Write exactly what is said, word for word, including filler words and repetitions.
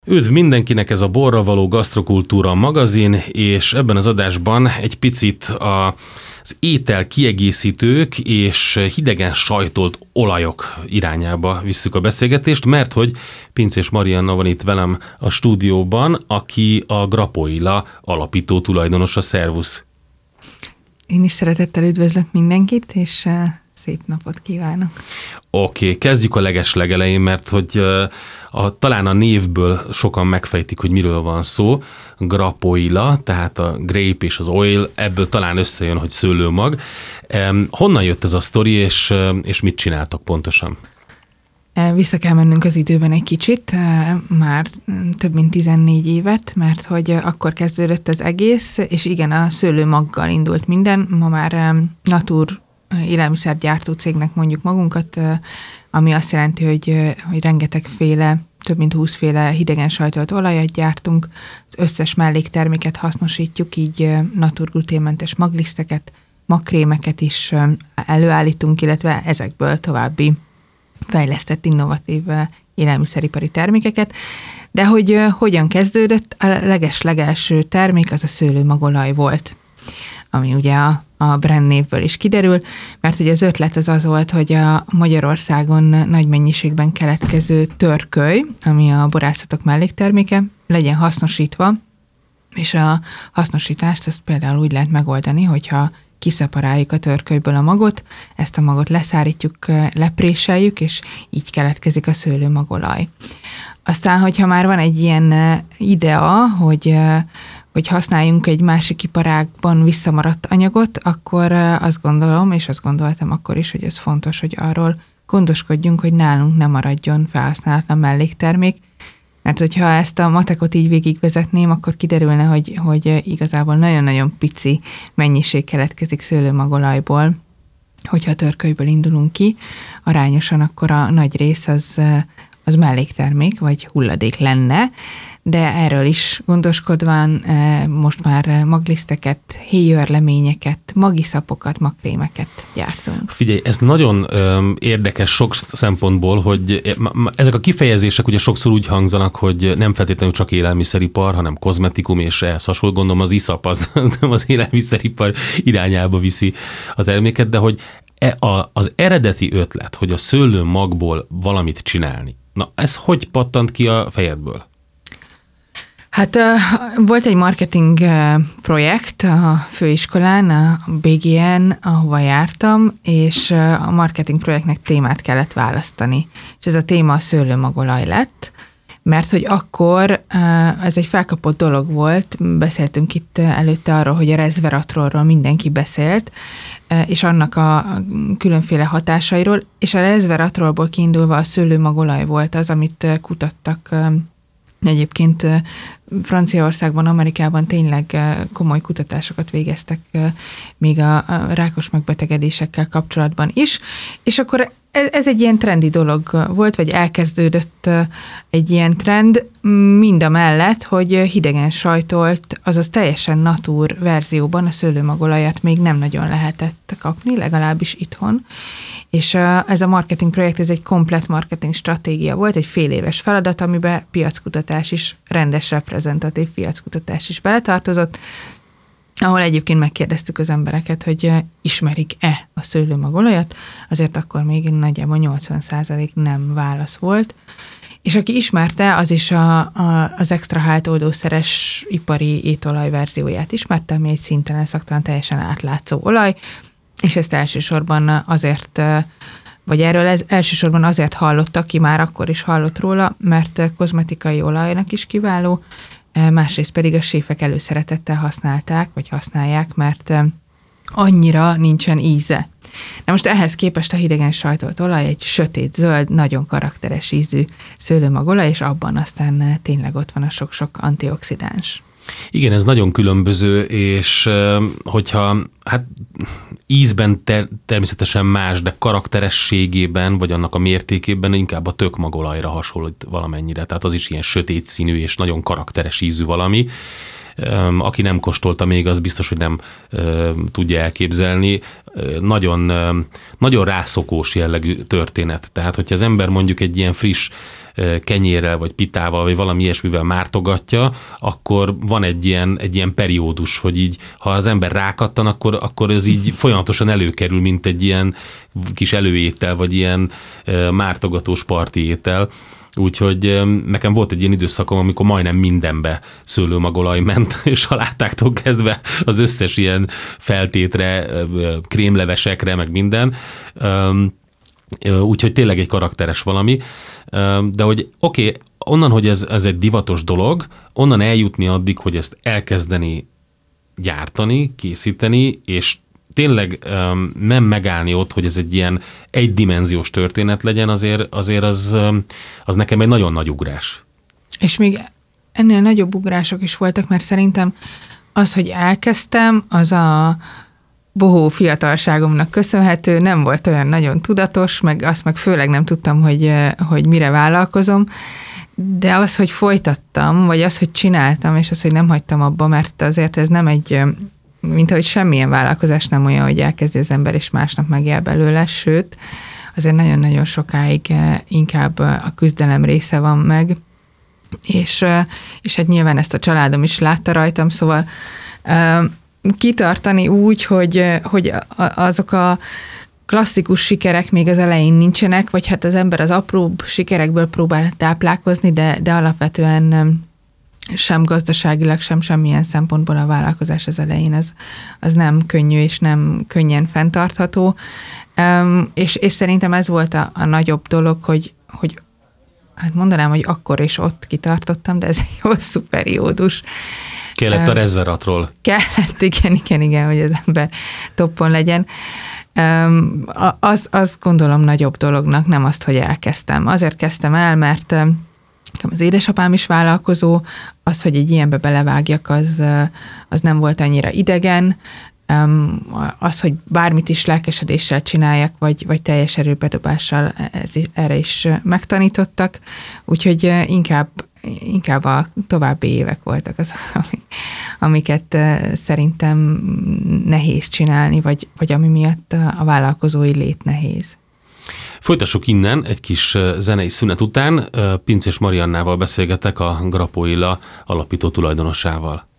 Üdv mindenkinek, ez a Borra való Gasztrokultúra magazin, és ebben az adásban egy picit a, az étel kiegészítők és hidegen sajtolt olajok irányába visszük a beszélgetést, mert hogy Pinczés Marianna van itt velem a stúdióban, aki a Grapoila alapító tulajdonosa. Szervusz! Én is szeretettel üdvözlök mindenkit, és szép napot kívánok! Oké, okay, kezdjük a legeslegelején, mert hogy a, talán a névből sokan megfejtik, hogy miről van szó. Grapoila, tehát a grape és az oil, ebből talán összejön, hogy szőlőmag. Honnan jött ez a sztori, és, és mit csináltak pontosan? Vissza kell mennünk az időben egy kicsit, már több mint tizennégy évet, mert hogy akkor kezdődött az egész, és igen, a szőlőmaggal indult minden. Ma már Natur élelmiszergyártó cégnek mondjuk magunkat, ami azt jelenti, hogy, hogy rengetegféle, több mint húszféle hidegen sajtolt olajat gyártunk, az összes mellékterméket hasznosítjuk, így naturgluténmentes magliszteket, magkrémeket is előállítunk, illetve ezekből további fejlesztett, innovatív élelmiszeripari termékeket. De hogy hogyan kezdődött, a leges-legelső termék az a szőlőmagolaj volt, ami ugye a, a brand névből is kiderül, mert ugye az ötlet az az volt, hogy a Magyarországon nagy mennyiségben keletkező törköly, ami a borászatok mellékterméke, legyen hasznosítva, és a hasznosítást azt például úgy lehet megoldani, hogyha kiszeparáljuk a törkölyből a magot, ezt a magot leszárítjuk, lepréseljük, és így keletkezik a szőlőmagolaj. Aztán, hogyha már van egy ilyen idea, hogy, hogy használjunk egy másik iparágban visszamaradt anyagot, akkor azt gondolom, és azt gondoltam akkor is, hogy ez fontos, hogy arról gondoskodjunk, hogy nálunk ne maradjon felhasználatlan melléktermék, mert hogyha ezt a matekot így végigvezetném, akkor kiderülne, hogy, hogy igazából nagyon-nagyon pici mennyiség keletkezik szőlőmagolajból, hogyha a törkölyből indulunk ki, arányosan akkor a nagy rész az, az melléktermék, vagy hulladék lenne, de erről is gondoskodván most már magliszteket, héjőrleményeket, magiszapokat, magkrémeket gyártunk. Figyelj, ez nagyon ö, érdekes sok szempontból, hogy ezek a kifejezések ugye sokszor úgy hangzanak, hogy nem feltétlenül csak élelmiszeripar, hanem kozmetikum és ehhez hasonló, gondolom az iszap az nem az élelmiszeripar irányába viszi a terméket, de hogy e a, az eredeti ötlet, hogy a szőlőmagból valamit csinálni, na ez hogy pattant ki a fejedből? Hát volt egy marketing projekt a főiskolán, a bé gé en, ahova jártam, és a marketing projektnek témát kellett választani. És ez a téma a szőlőmagolaj lett, mert hogy akkor ez egy felkapott dolog volt, beszéltünk itt előtte arról, hogy a resveratrolról mindenki beszélt, és annak a különféle hatásairól, és a resveratrolból kiindulva a szőlőmagolaj volt az, amit kutattak. Egyébként Franciaországban, Amerikában tényleg komoly kutatásokat végeztek még a rákos megbetegedésekkel kapcsolatban is, és akkor ez egy ilyen trendi dolog volt, vagy elkezdődött egy ilyen trend, mind a mellett, hogy hidegen sajtolt, azaz teljesen natur verzióban a szőlőmagolajat még nem nagyon lehetett kapni, legalábbis itthon. És ez a marketing projekt, ez egy komplett marketing stratégia volt, egy fél éves feladat, amiben piackutatás is, rendes reprezentatív piackutatás is beletartozott, ahol egyébként megkérdeztük az embereket, hogy ismerik-e a szőlőmagolajat, azért akkor még nagyjából nyolcvan százalék nem válasz volt. És aki ismerte, az is a, a, az extra háltoldószeres ipari étolaj verzióját ismerte, ami egy szintelen, szaktalan, teljesen átlátszó olaj, és ezt elsősorban azért, vagy erről ez elsősorban azért hallott, aki már akkor is hallott róla, mert kozmetikai olajnak is kiváló, másrészt pedig a séfek előszeretettel használták, vagy használják, mert annyira nincsen íze. Na most ehhez képest a hidegen sajtolt olaj egy sötét zöld, nagyon karakteres ízű szőlőmagolaj, és abban aztán tényleg ott van a sok-sok antioxidáns. Igen, ez nagyon különböző, és hogyha hát ízben ter- természetesen más, de karakterességében, vagy annak a mértékében inkább a tökmagolajra hasonlít valamennyire. Tehát az is ilyen sötét színű és nagyon karakteres ízű valami. Aki nem kóstolta még, az biztos, hogy nem tudja elképzelni. Nagyon, nagyon rászokós jellegű történet. Tehát, hogyha az ember mondjuk egy ilyen friss kenyérrel, vagy pitával, vagy valami ilyesmivel mártogatja, akkor van egy ilyen, egy ilyen periódus, hogy így, ha az ember rákattan, akkor, akkor ez így folyamatosan előkerül, mint egy ilyen kis előétel, vagy ilyen mártogatós parti étel. Úgyhogy nekem volt egy ilyen időszakom, amikor majdnem mindenbe szőlőmagolaj ment, és salátáktól kezdve az összes ilyen feltétre, krémlevesekre, meg minden. Úgyhogy tényleg egy karakteres valami. De hogy oké, okay, onnan, hogy ez, ez egy divatos dolog, onnan eljutni addig, hogy ezt elkezdeni gyártani, készíteni, és tényleg um, nem megállni ott, hogy ez egy ilyen egydimenziós történet legyen, azért, azért az, um, az nekem egy nagyon nagy ugrás. És még ennél nagyobb ugrások is voltak, mert szerintem az, hogy elkezdtem, az a bohó fiatalságomnak köszönhető, nem volt olyan nagyon tudatos, meg azt meg főleg nem tudtam, hogy, hogy mire vállalkozom, de az, hogy folytattam, vagy az, hogy csináltam, és az, hogy nem hagytam abba, mert azért ez nem egy, mint ahogy semmilyen vállalkozás nem olyan, hogy elkezdi az ember, és másnap megjel belőle, sőt, azért nagyon-nagyon sokáig inkább a küzdelem része van meg, és, és hát nyilván ezt a családom is látta rajtam, szóval kitartani úgy, hogy, hogy azok a klasszikus sikerek még az elején nincsenek, vagy hát az ember az apróbb sikerekből próbál táplálkozni, de, de alapvetően sem gazdaságilag, sem semmilyen szempontból a vállalkozás az elején az, az nem könnyű és nem könnyen fenntartható. Um, és, és szerintem ez volt a, a nagyobb dolog, hogy, hogy hát mondanám, hogy akkor és ott kitartottam, de ez egy hosszú periódus. Kellett a rezveratról. Kellett, igen, igen, igen, hogy az ember toppon legyen. Um, azt, azt gondolom nagyobb dolognak, nem azt, hogy elkezdtem. Azért kezdtem el, mert az édesapám is vállalkozó, az, hogy egy ilyenbe belevágjak, az, az nem volt annyira idegen, um, az, hogy bármit is lelkesedéssel csináljak, vagy, vagy teljes erőbedobással, ez, erre is megtanítottak, úgyhogy inkább inkább a további évek voltak azok, amiket szerintem nehéz csinálni, vagy, vagy ami miatt a vállalkozói lét nehéz. Folytassuk innen, egy kis zenei szünet után. Pinczés Mariannával beszélgetek, a Grappó Illa alapító tulajdonosával.